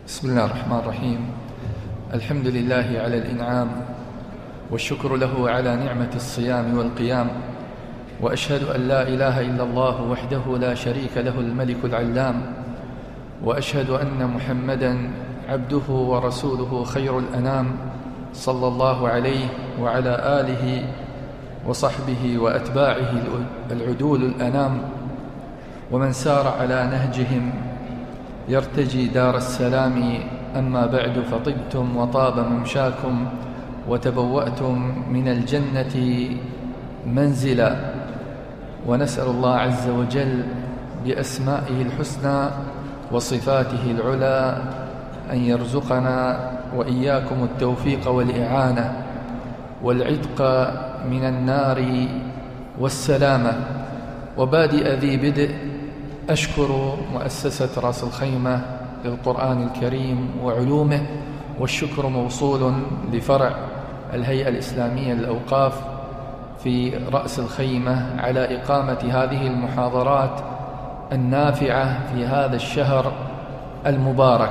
بسم الله الرحمن الرحيم. الحمد لله على الإنعام، والشكر له على نعمة الصيام والقيام، وأشهد أن لا إله إلا الله وحده لا شريك له الملك العلام، وأشهد أن محمدًا عبده ورسوله خير الأنام، صلى الله عليه وعلى آله وصحبه وأتباعه العدول الأنام، ومن سار على نهجهم يرتجي دار السلام. أما بعد، فطبتم وطاب ممشاكم وتبوأتم من الجنة منزلا، ونسأل الله عز وجل بأسمائه الحسنى وصفاته العلى أن يرزقنا وإياكم التوفيق والإعانة والعتق من النار والسلامة. وبادئ ذي بدء أشكر مؤسسة رأس الخيمة للقرآن الكريم وعلومه، والشكر موصول لفرع الهيئة الإسلامية للأوقاف في رأس الخيمة على إقامة هذه المحاضرات النافعة في هذا الشهر المبارك.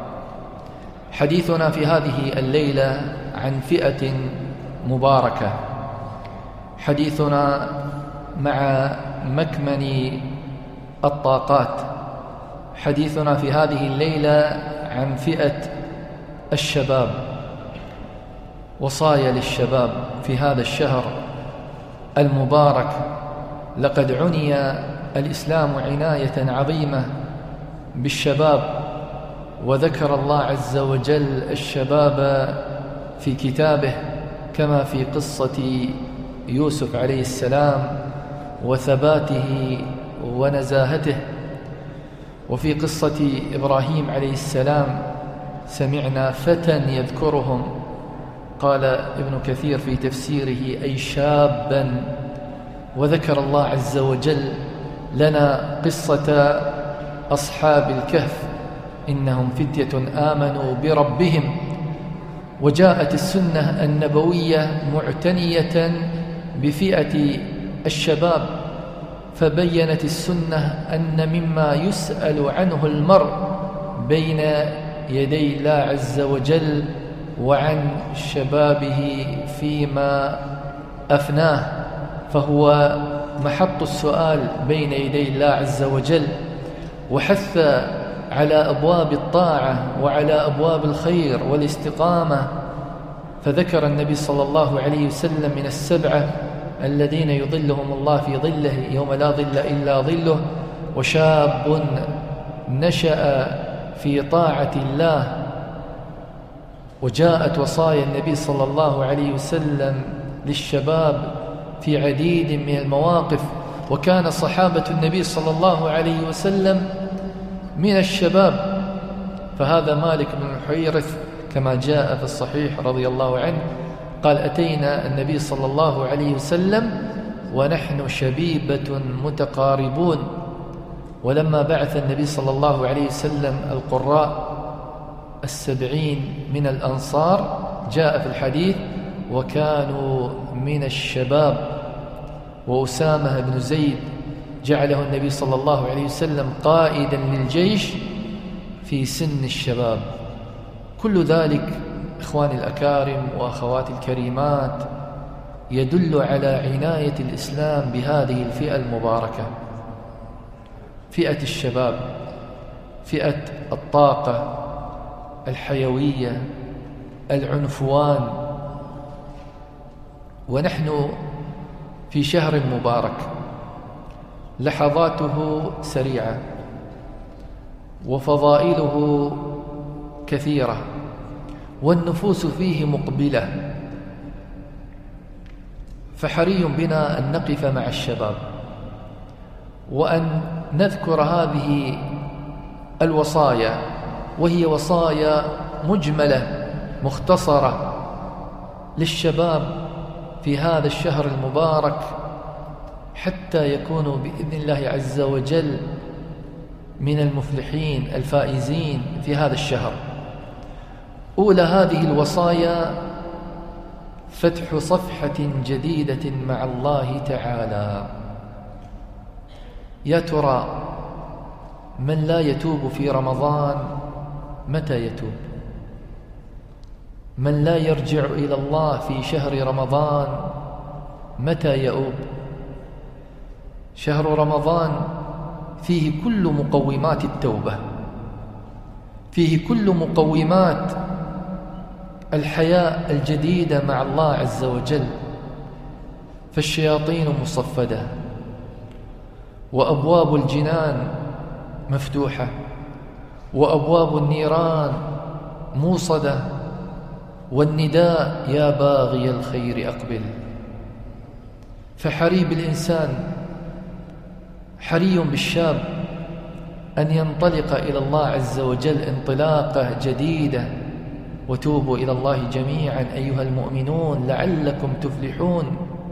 حديثنا في هذه الليلة عن فئة مباركة، حديثنا مع مكمن الطاقات. حديثنا في هذه الليلة عن فئة الشباب، وصايا للشباب في هذا الشهر المبارك. لقد عني الإسلام عناية عظيمة بالشباب، وذكر الله عز وجل الشباب في كتابه، كما في قصة يوسف عليه السلام وثباته ونزاهته، وفي قصة إبراهيم عليه السلام سمعنا فتى يذكرهم. قال ابن كثير في تفسيره أي شابا. وذكر الله عز وجل لنا قصة أصحاب الكهف، إنهم فتية آمنوا بربهم. وجاءت السنة النبوية معتنية بفئة الشباب، فبينت السنة أن مما يسأل عنه المرء بين يدي الله عز وجل وعن شبابه فيما أفناه، فهو محط السؤال بين يدي الله عز وجل. وحث على أبواب الطاعة وعلى أبواب الخير والاستقامة، فذكر النبي صلى الله عليه وسلم من السبعة الذين يظلهم الله في ظله يوم لا ظل إلا ظله، وشاب نشأ في طاعة الله. وجاءت وصايا النبي صلى الله عليه وسلم للشباب في عديد من المواقف، وكان صحابة النبي صلى الله عليه وسلم من الشباب. فهذا مالك بن الحويرث كما جاء في الصحيح رضي الله عنه قال: أتينا النبي صلى الله عليه وسلم ونحن شبيبة متقاربون. ولما بعث النبي صلى الله عليه وسلم القراء 70 من الأنصار، جاء في الحديث: وكانوا من الشباب. وأسامة بن زيد جعله النبي صلى الله عليه وسلم قائدا للجيش في سن الشباب. كل ذلك إخواني الأكارم وأخواتي الكريمات يدل على عناية الإسلام بهذه الفئة المباركة، فئة الشباب، فئة الطاقة، الحيوية، العنفوان. ونحن في شهر مبارك، لحظاته سريعة وفضائله كثيرة، والنفوس فيه مقبلة، فحري بنا أن نقف مع الشباب وأن نذكر هذه الوصايا، وهي وصايا مجملة مختصرة للشباب في هذا الشهر المبارك، حتى يكونوا بإذن الله عز وجل من المفلحين الفائزين في هذا الشهر. أولى هذه الوصايا فتح صفحة جديدة مع الله تعالى. يا ترى من لا يتوب في رمضان متى يتوب؟ من لا يرجع إلى الله في شهر رمضان متى يؤوب؟ شهر رمضان فيه كل مقومات التوبة، فيه كل مقومات الحياة الجديدة مع الله عز وجل. فالشياطين مصفدة، وأبواب الجنان مفتوحة، وأبواب النيران موصدة، والنداء يا باغي الخير أقبل. فحري بالإنسان، حري بالشاب أن ينطلق إلى الله عز وجل انطلاقة جديدة. وتوبوا إلى الله جميعا أيها المؤمنون لعلكم تفلحون.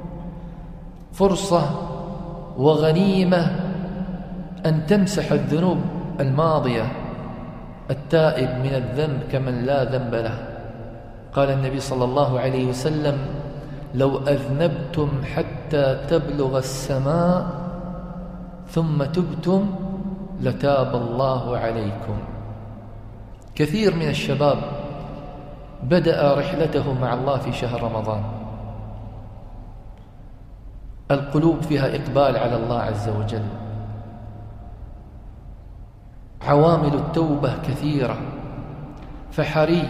فرصة وغنيمة أن تمسح الذنوب الماضية. التائب من الذنب كمن لا ذنب له. قال النبي صلى الله عليه وسلم: لو أذنبتم حتى تبلغ السماء ثم تبتم لتاب الله عليكم. كثير من الشباب بدأ رحلته مع الله في شهر رمضان، القلوب فيها إقبال على الله عز وجل، عوامل التوبة كثيرة. فحري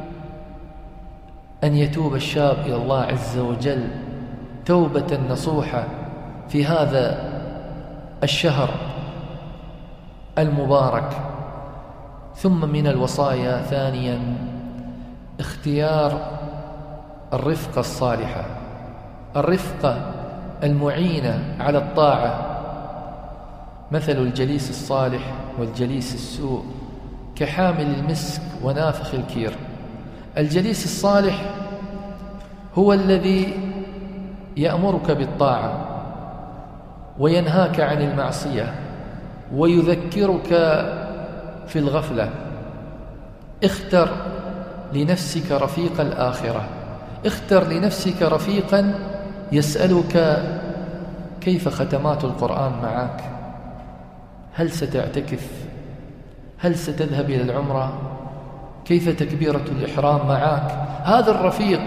أن يتوب الشاب إلى الله عز وجل توبة نصوحة في هذا الشهر المبارك. ثم من الوصايا ثانيا اختيار الرفقة الصالحة، الرفقة المعينة على الطاعة. مثل الجليس الصالح والجليس السوء كحامل المسك ونافخ الكير. الجليس الصالح هو الذي يأمرك بالطاعة وينهاك عن المعصية ويذكرك في الغفلة. اختر لنفسك رفيق الآخرة، اختر لنفسك رفيقا يسألك كيف ختمات القرآن معك، هل ستعتكف، هل ستذهب إلى العمرة، كيف تكبيرة الإحرام معك. هذا الرفيق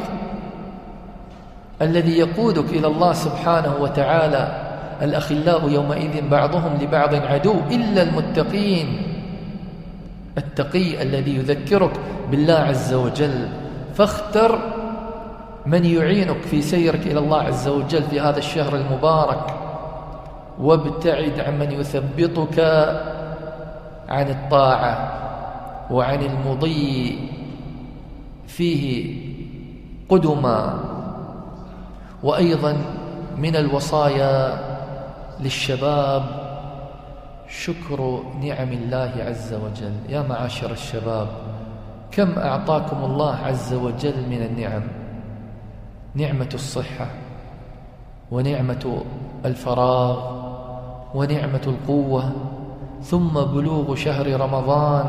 الذي يقودك إلى الله سبحانه وتعالى. الأخلاء يومئذ بعضهم لبعض عدو إلا المتقين. التقي الذي يذكرك بالله عز وجل. فاختر من يعينك في سيرك إلى الله عز وجل في هذا الشهر المبارك، وابتعد عمن يثبطك عن الطاعة وعن المضي فيه قدما. وأيضا من الوصايا للشباب شكر نعم الله عز وجل. يا معاشر الشباب، كم أعطاكم الله عز وجل من النعم. نعمة الصحة، ونعمة الفراغ، ونعمة القوة، ثم بلوغ شهر رمضان.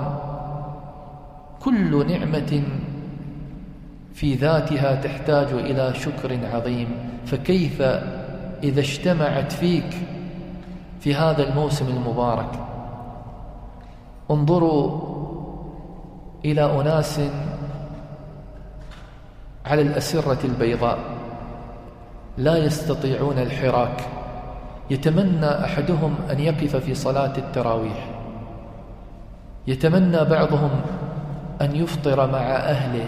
كل نعمة في ذاتها تحتاج إلى شكر عظيم. فكيف إذا اجتمعت فيك في هذا الموسم المبارك؟ انظروا إلى أناس على الأسرة البيضاء لا يستطيعون الحراك. يتمنى أحدهم أن يقف في صلاة التراويح، يتمنى بعضهم أن يفطر مع أهله،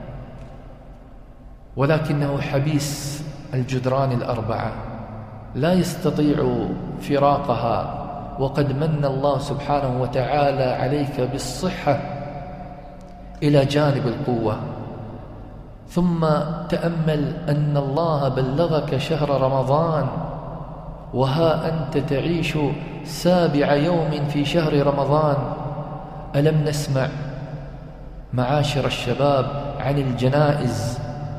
ولكنه حبيس الجدران الأربعة لا يستطيع فراقها. وقد من الله سبحانه وتعالى عليك بالصحة إلى جانب القوة. ثم تأمل أن الله بلغك شهر رمضان وها أنت تعيش 7 يوم في شهر رمضان. ألم نسمع معاشر الشباب عن الجنائز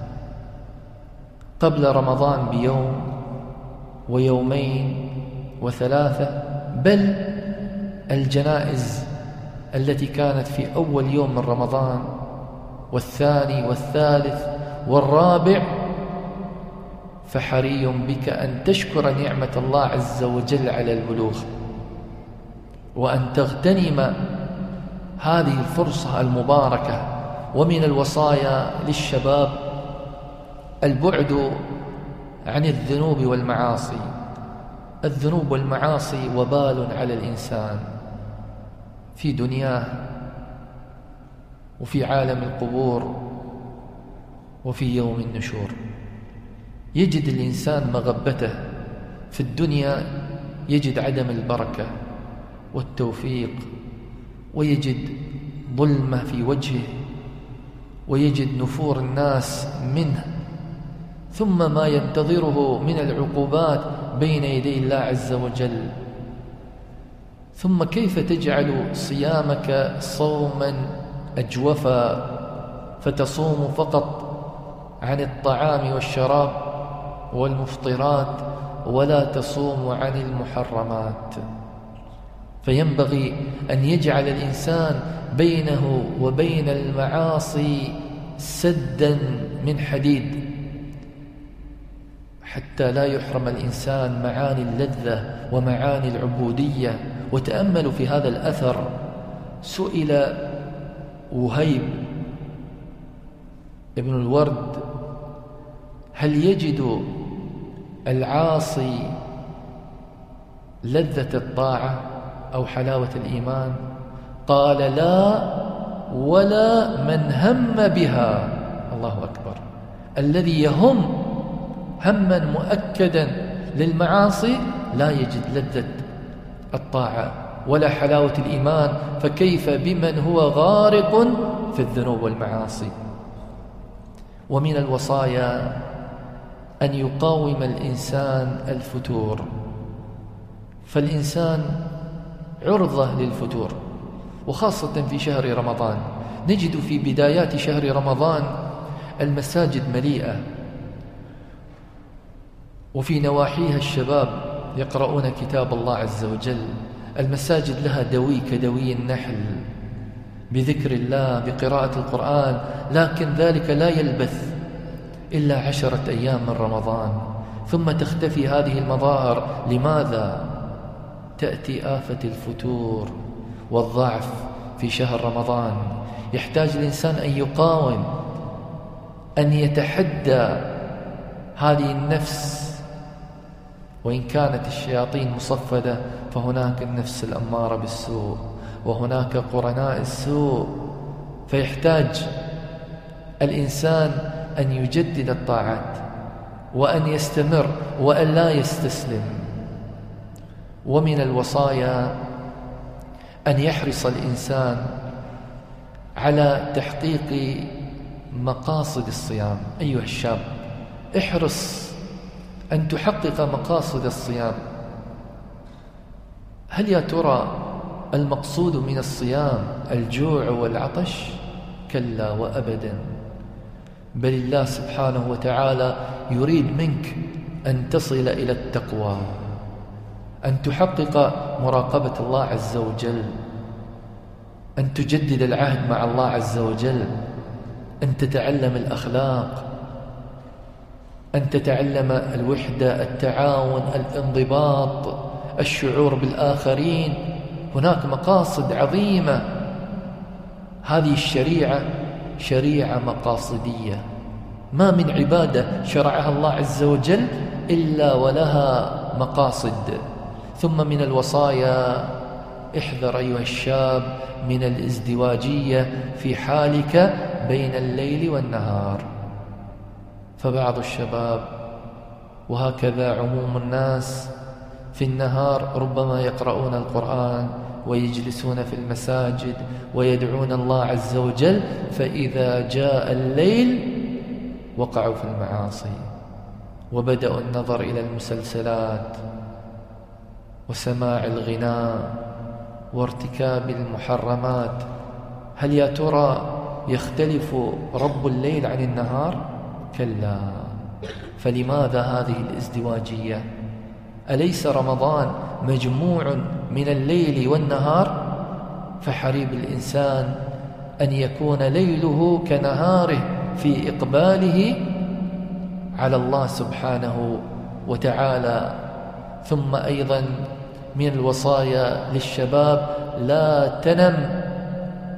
قبل رمضان بيوم ويومين و3، بل الجنائز التي كانت في أول يوم من رمضان والثاني والثالث والرابع. فحري بك أن تشكر نعمة الله عز وجل على البلوغ، وأن تغتنم هذه الفرصة المباركة. ومن الوصايا للشباب البعد عن الذنوب والمعاصي. الذنوب والمعاصي وبال على الإنسان في دنياه وفي عالم القبور وفي يوم النشور. يجد الإنسان مغبته في الدنيا، يجد عدم البركة والتوفيق، ويجد ظلمة في وجهه، ويجد نفور الناس منه، ثم ما ينتظره من العقوبات بين يدي الله عز وجل. ثم كيف تجعل صيامك صوما أجوفا فتصوم فقط عن الطعام والشراب والمفطرات ولا تصوم عن المحرمات؟ فينبغي أن يجعل الإنسان بينه وبين المعاصي سدا من حديد حتى لا يحرم الإنسان معاني اللذة ومعاني العبودية. وتأملوا في هذا الأثر. سئل وهيب ابن الورد: هل يجد العاصي لذة الطاعة أو حلاوة الإيمان؟ قال: لا، ولا من هم بها. الله أكبر. الذي يهم هما مؤكدا للمعاصي لا يجد لذة الطاعة ولا حلاوة الإيمان، فكيف بمن هو غارق في الذنوب والمعاصي؟ ومن الوصايا أن يقاوم الإنسان الفتور. فالإنسان عرضة للفتور، وخاصة في شهر رمضان. نجد في بدايات شهر رمضان المساجد مليئة، وفي نواحيها الشباب يقرؤون كتاب الله عز وجل. المساجد لها دوي كدوي النحل بذكر الله بقراءة القرآن، لكن ذلك لا يلبث إلا 10 أيام من رمضان، ثم تختفي هذه المظاهر. لماذا؟ تأتي آفة الفتور والضعف في شهر رمضان. يحتاج الإنسان أن يقاوم، أن يتحدى هذه النفس. وإن كانت الشياطين مصفدة فهناك النفس الأمارة بالسوء، وهناك قرناء السوء. فيحتاج الإنسان أن يجدد الطاعات، وأن يستمر، وأن لا يستسلم. ومن الوصايا أن يحرص الإنسان على تحقيق مقاصد الصيام. أيها الشاب، احرص أن تحقق مقاصد الصيام. هل يا ترى المقصود من الصيام الجوع والعطش؟ كلا وأبدا، بل الله سبحانه وتعالى يريد منك أن تصل إلى التقوى، أن تحقق مراقبة الله عز وجل، أن تجدد العهد مع الله عز وجل، أن تتعلم الأخلاق، أن تتعلم الوحدة، التعاون، الانضباط، الشعور بالآخرين. هناك مقاصد عظيمة. هذه الشريعة شريعة مقاصدية، ما من عبادة شرعها الله عز وجل إلا ولها مقاصد. ثم من الوصايا: احذر أيها الشاب من الازدواجية في حالك بين الليل والنهار. فبعض الشباب، وهكذا عموم الناس، في النهار ربما يقرؤون القرآن ويجلسون في المساجد ويدعون الله عز وجل، فإذا جاء الليل وقعوا في المعاصي، وبدأوا النظر إلى المسلسلات وسماع الغناء وارتكاب المحرمات. هل يا ترى يختلف رب الليل عن النهار؟ كلا. فلماذا هذه الازدواجية؟ أليس رمضان مجموع من الليل والنهار؟ فحري بالإنسان أن يكون ليله كنهاره في إقباله على الله سبحانه وتعالى. ثم أيضا من الوصايا للشباب: لا تنم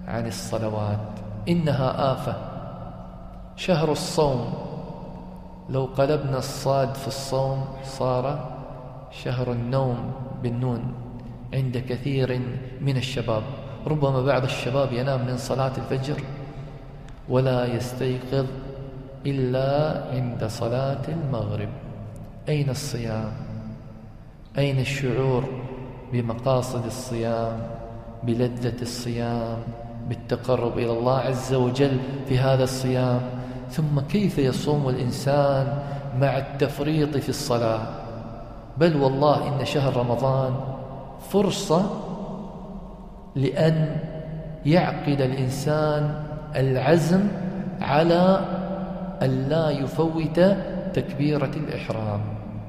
عن الصلوات، إنها آفة. شهر الصوم لو قلبنا الصاد في الصوم صار شهر النوم بالنون عند كثير من الشباب. ربما بعض الشباب ينام من صلاة الفجر ولا يستيقظ إلا عند صلاة المغرب. أين الصيام؟ أين الشعور بمقاصد الصيام، بلذة الصيام، بالتقرب إلى الله عز وجل في هذا الصيام؟ ثم كيف يصوم الإنسان مع التفريط في الصلاة؟ بل والله إن شهر رمضان فرصة لأن يعقد الإنسان العزم على أن لا يفوت تكبيرة الإحرام.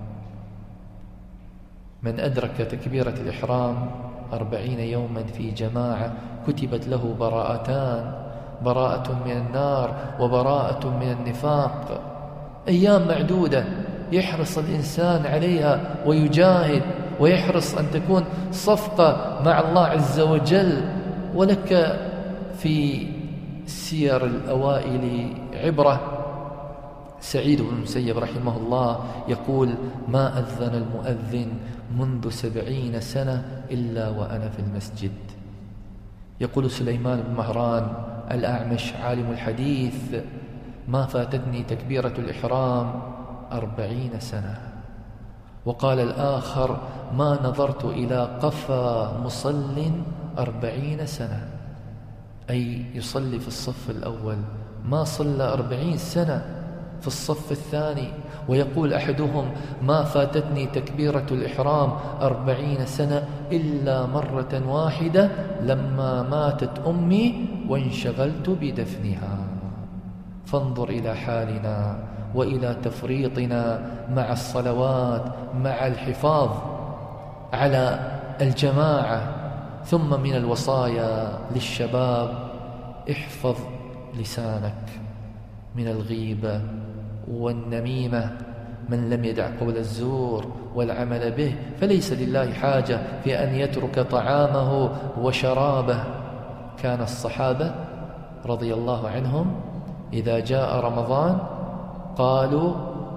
من أدرك تكبيرة الإحرام 40 يوما في جماعة كتبت له براءتان، براءة من النار وبراءة من النفاق. أيام معدودة يحرص الإنسان عليها ويجاهد ويحرص أن تكون صفقة مع الله عز وجل. ولك في سير الأوائل عبرة. سعيد بن المسيب رحمه الله يقول: ما أذن المؤذن منذ 70 سنة إلا وأنا في المسجد. يقول سليمان بن مهران الأعمش عالم الحديث: ما فاتتني تكبيرة الإحرام 40 سنة. وقال الآخر: ما نظرت إلى قفا مصل 40 سنة، أي يصلي في الصف الأول، ما صلى 40 سنة في الصف الثاني. ويقول أحدهم: ما فاتتني تكبيرة الإحرام 40 سنة إلا مرة واحدة لما ماتت أمي وانشغلت بدفنها. فانظر إلى حالنا وإلى تفريطنا مع الصلوات، مع الحفاظ على الجماعة. ثم من الوصايا للشباب: احفظ لسانك من الغيبة والنميمة. من لم يدع قول الزور والعمل به فليس لله حاجة في أن يترك طعامه وشرابه. كان الصحابة رضي الله عنهم إذا جاء رمضان قالوا: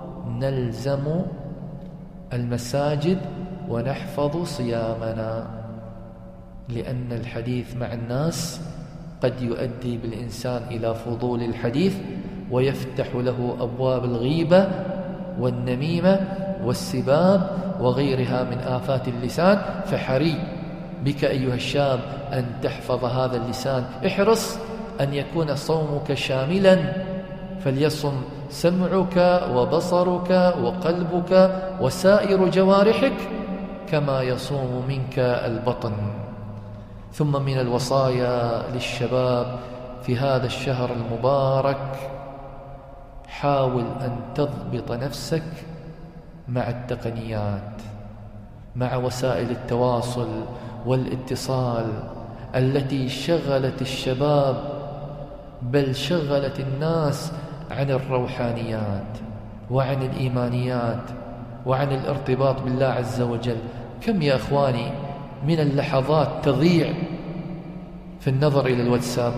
نلزم المساجد ونحفظ صيامنا، لأن الحديث مع الناس قد يؤدي بالإنسان إلى فضول الحديث ويفتح له أبواب الغيبة والنميمة والسباب وغيرها من آفات اللسان. فحري بك أيها الشاب أن تحفظ هذا اللسان. احرص أن يكون صومك شاملا، فليصم سمعك وبصرك وقلبك وسائر جوارحك كما يصوم منك البطن. ثم من الوصايا للشباب في هذا الشهر المبارك: حاول أن تضبط نفسك مع التقنيات، مع وسائل التواصل والاتصال التي شغلت الشباب، بل شغلت الناس عن الروحانيات وعن الإيمانيات وعن الارتباط بالله عز وجل. كم يا أخواني من اللحظات تضيع في النظر إلى الواتساب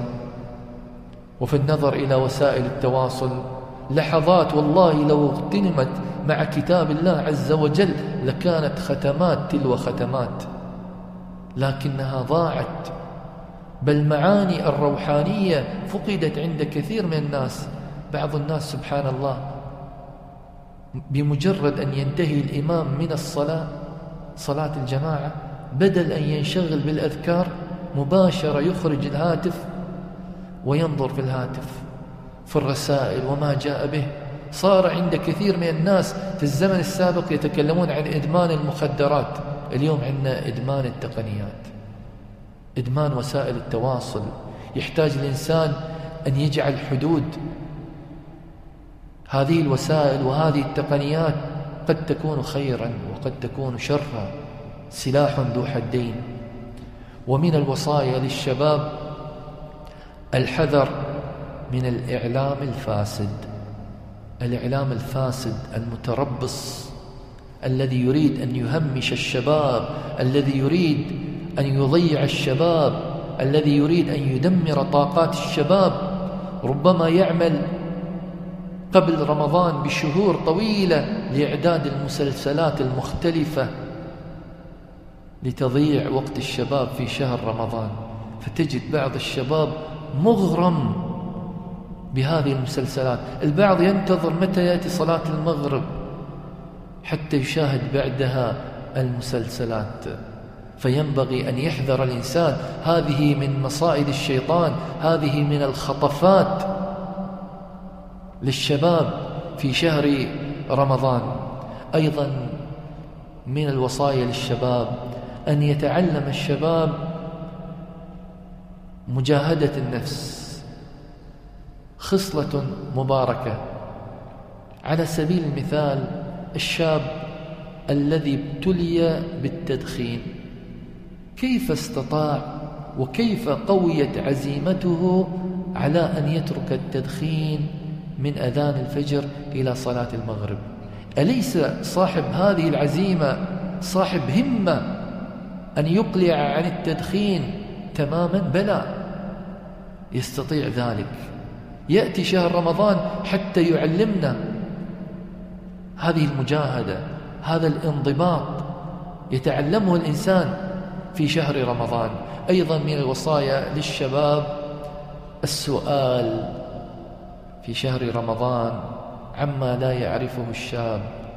وفي النظر إلى وسائل التواصل. لحظات والله لو اغتنمت مع كتاب الله عز وجل لكانت ختمات تلو ختمات، لكنها ضاعت. بل معاني الروحانية فقدت عند كثير من الناس. بعض الناس سبحان الله بمجرد أن ينتهي الإمام من الصلاة، صلاة الجماعة، بدل أن ينشغل بالأذكار مباشرة يخرج الهاتف وينظر في الهاتف في الرسائل وما جاء به. صار عند كثير من الناس في الزمن السابق يتكلمون عن إدمان المخدرات، اليوم عندنا إدمان التقنيات، إدمان وسائل التواصل. يحتاج الإنسان أن يجعل حدود. هذه الوسائل وهذه التقنيات قد تكون خيرا وقد تكون شرا، سلاح ذو حدين. ومن الوصايا للشباب الحذر من الإعلام الفاسد. الإعلام الفاسد المتربص الذي يريد أن يهمش الشباب، الذي يريد أن يضيع الشباب الذي يريد أن يدمر طاقات الشباب ربما يعمل قبل رمضان بشهور طويلة لإعداد المسلسلات المختلفة لتضييع وقت الشباب في شهر رمضان، فتجد بعض الشباب مغرم بهذه المسلسلات. البعض ينتظر متى يأتي صلاة المغرب حتى يشاهد بعدها المسلسلات. فينبغي أن يحذر الإنسان، هذه من مصائد الشيطان، هذه من الخطفات للشباب في شهر رمضان. أيضا من الوصايا للشباب أن يتعلم الشباب مجاهدة النفس، خصلة مباركة. على سبيل المثال الشاب الذي ابتلي بالتدخين، كيف استطاع وكيف قويت عزيمته على أن يترك التدخين من أذان الفجر إلى صلاة المغرب؟ أليس صاحب هذه العزيمة صاحب همة أن يقلع عن التدخين تماما؟ بلى، يستطيع ذلك. يأتي شهر رمضان حتى يعلمنا هذه المجاهدة، هذا الانضباط يتعلمه الإنسان في شهر رمضان. أيضا من الوصايا للشباب السؤال في شهر رمضان عما لا يعرفه الشاب.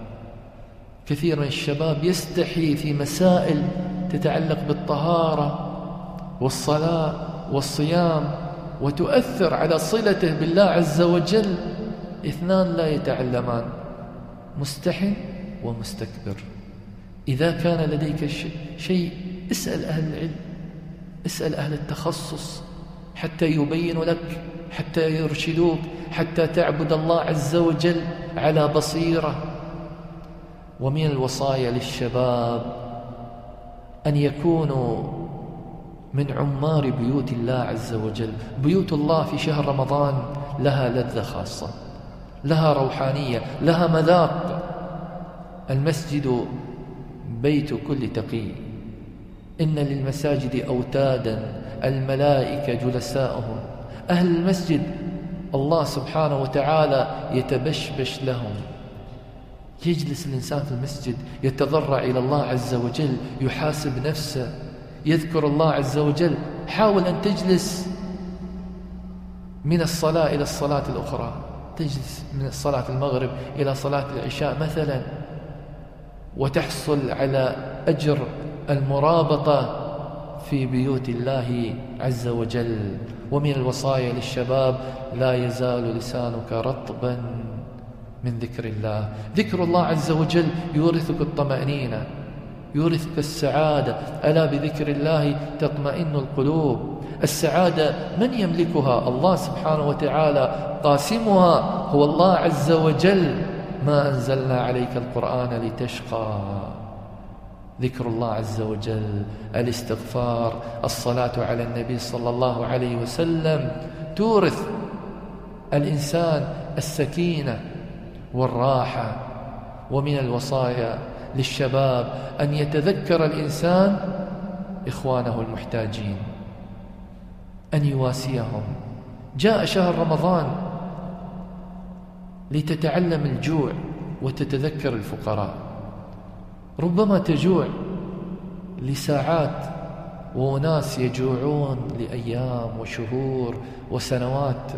كثير من الشباب يستحي في مسائل تتعلق بالطهارة والصلاة والصيام وتؤثر على صلته بالله عز وجل. اثنان لا يتعلمان، مستحن ومستكبر. إذا كان لديك شيء اسأل أهل العلم، اسأل أهل التخصص حتى يبينوا لك، حتى يرشدوك، حتى تعبد الله عز وجل على بصيرة. ومن الوصايا للشباب أن يكونوا من عمار بيوت الله عز وجل. بيوت الله في شهر رمضان لها لذة خاصة، لها روحانية، لها مذاق. المسجد بيت كل تقي، إن للمساجد أوتادا الملائكة جلساؤهم. أهل المسجد الله سبحانه وتعالى يتبشبش لهم. يجلس الإنسان في المسجد يتضرع إلى الله عز وجل، يحاسب نفسه، يذكر الله عز وجل. حاول أن تجلس من الصلاة إلى الصلاة الأخرى، تجلس من صلاة المغرب إلى صلاة العشاء مثلا، وتحصل على أجر المرابطة في بيوت الله عز وجل. ومن الوصايا للشباب لا يزال لسانك رطبا من ذكر الله. ذكر الله عز وجل يورثك الطمأنينة، يورثك السعادة. ألا بذكر الله تطمئن القلوب. السعادة من يملكها؟ الله سبحانه وتعالى، قاسمها هو الله عز وجل. ما أنزلنا عليك القرآن لتشقى. ذكر الله عز وجل، الاستغفار، الصلاة على النبي صلى الله عليه وسلم تورث الإنسان السكينة والراحة. ومن الوصايا للشباب أن يتذكر الإنسان إخوانه المحتاجين، أن يواسيهم. جاء شهر رمضان لتتعلم الجوع وتتذكر الفقراء. ربما تجوع لساعات وناس يجوعون لأيام وشهور وسنوات.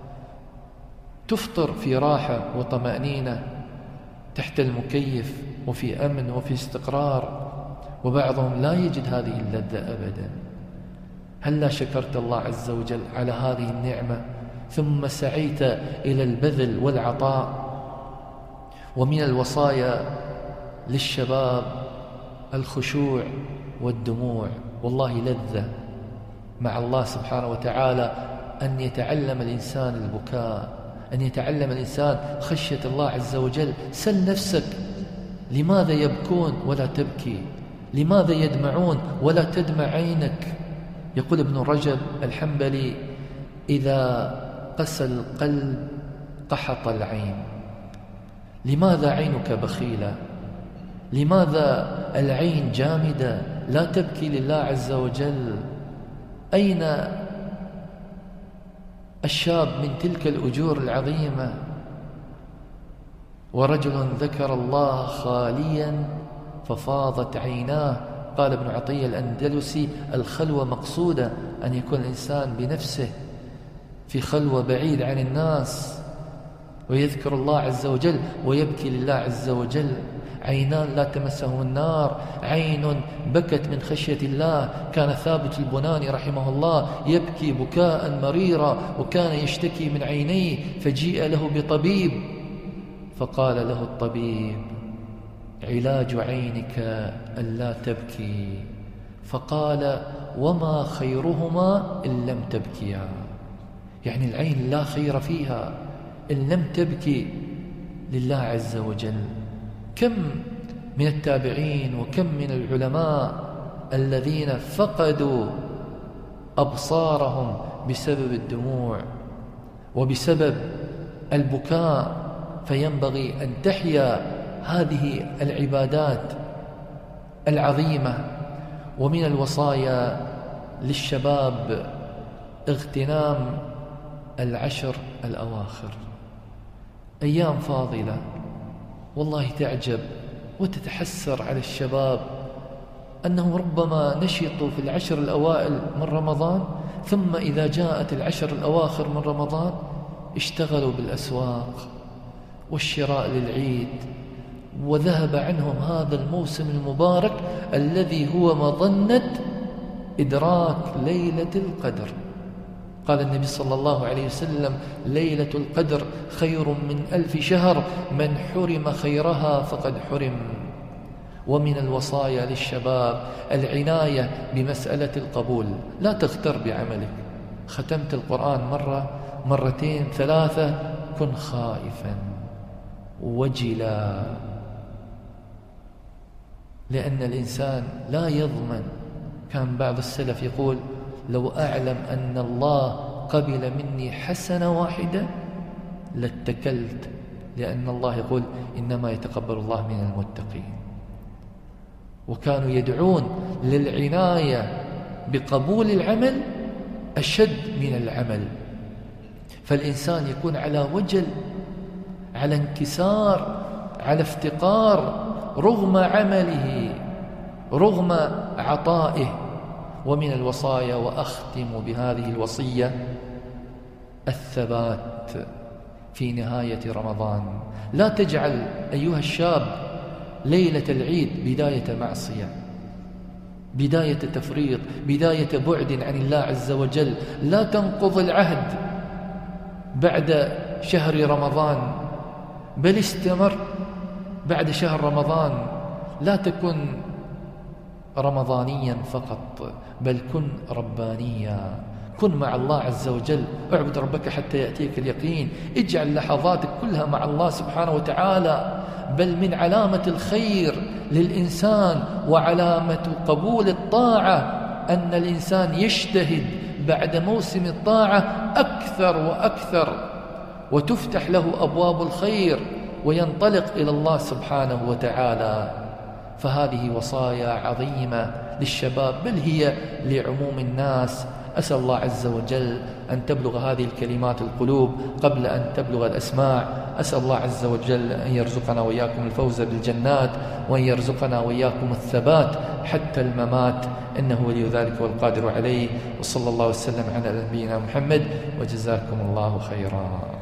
تفطر في راحة وطمأنينة تحت المكيف وفي أمن وفي استقرار، وبعضهم لا يجد هذه اللذة أبدا. هل لا شكرت الله عز وجل على هذه النعمة ثم سعيت إلى البذل والعطاء؟ ومن الوصايا للشباب الخشوع والدموع. والله لذة مع الله سبحانه وتعالى أن يتعلم الإنسان البكاء، أن يتعلم الإنسان خشية الله عز وجل. سل نفسك، لماذا يبكون ولا تبكي؟ لماذا يدمعون ولا تدمع عينك؟ يقول ابن رجب الحنبلي: إذا قسى القلب قحط العين. لماذا عينك بخيلة؟ لماذا العين جامدة لا تبكي لله عز وجل؟ أين الشاب من تلك الأجور العظيمة؟ ورجل ذكر الله خاليا ففاضت عيناه. قال ابن عطية الأندلسي: الخلوة مقصودة، أن يكون الإنسان بنفسه في خلوة بعيد عن الناس ويذكر الله عز وجل ويبكي لله عز وجل. عينان لا تمسهم النار، عين بكت من خشية الله. كان ثابت البناني رحمه الله يبكي بكاء مريرا وكان يشتكي من عينيه، فجيء له بطبيب فقال له الطبيب: علاج عينك ألا تبكي. فقال: وما خيرهما إن لم تبكيا؟ يعني العين لا خير فيها إن لم تبكي لله عز وجل. كم من التابعين وكم من العلماء الذين فقدوا أبصارهم بسبب الدموع وبسبب البكاء. فينبغي أن تحيا هذه العبادات العظيمة. ومن الوصايا للشباب اغتنام العشر الأواخر. أيام فاضلة والله تعجب وتتحسر على الشباب أنهم ربما نشطوا في العشر الأوائل من رمضان، ثم إذا جاءت العشر الأواخر من رمضان اشتغلوا بالأسواق والشراء للعيد، وذهب عنهم هذا الموسم المبارك الذي هو مظنة إدراك ليلة القدر. قال النبي صلى الله عليه وسلم: ليلة القدر خير من 1000 شهر، من حرم خيرها فقد حرم. ومن الوصايا للشباب العناية بمسألة القبول. لا تغتر بعملك. ختمت القرآن مرة، مرتين، 3، كن خائفا وجلا، لأن الإنسان لا يضمن. كان بعض السلف يقول: لو أعلم أن الله قبل مني حسنة واحدة لاتكلت، لأن الله يقول: إنما يتقبل الله من المتقين. وكانوا يدعون للعناية بقبول العمل أشد من العمل. فالإنسان يكون على وجل، على انكسار، على افتقار رغم عمله، رغم عطائه. ومن الوصايا، وأختم بهذه الوصية، الثبات في نهاية رمضان. لا تجعل أيها الشاب ليلة العيد بداية معصية، بداية تفريط، بداية بعد عن الله عز وجل. لا تنقض العهد بعد شهر رمضان، بل استمر بعد شهر رمضان. لا تكن رمضانيا فقط، بل كن ربانيا. كن مع الله عز وجل، اعبد ربك حتى يأتيك اليقين. اجعل لحظاتك كلها مع الله سبحانه وتعالى. بل من علامة الخير للإنسان وعلامة قبول الطاعة أن الإنسان يجتهد بعد موسم الطاعة أكثر وأكثر، وتفتح له أبواب الخير وينطلق إلى الله سبحانه وتعالى. فهذه وصايا عظيمة للشباب، بل هي لعموم الناس. أسأل الله عز وجل أن تبلغ هذه الكلمات القلوب قبل أن تبلغ الأسماع. أسأل الله عز وجل أن يرزقنا وإياكم الفوز بالجنات، وأن يرزقنا وإياكم الثبات حتى الممات، إنه ولي ذلك والقادر عليه. وصلى الله وسلم على نبينا محمد، وجزاكم الله خيرا.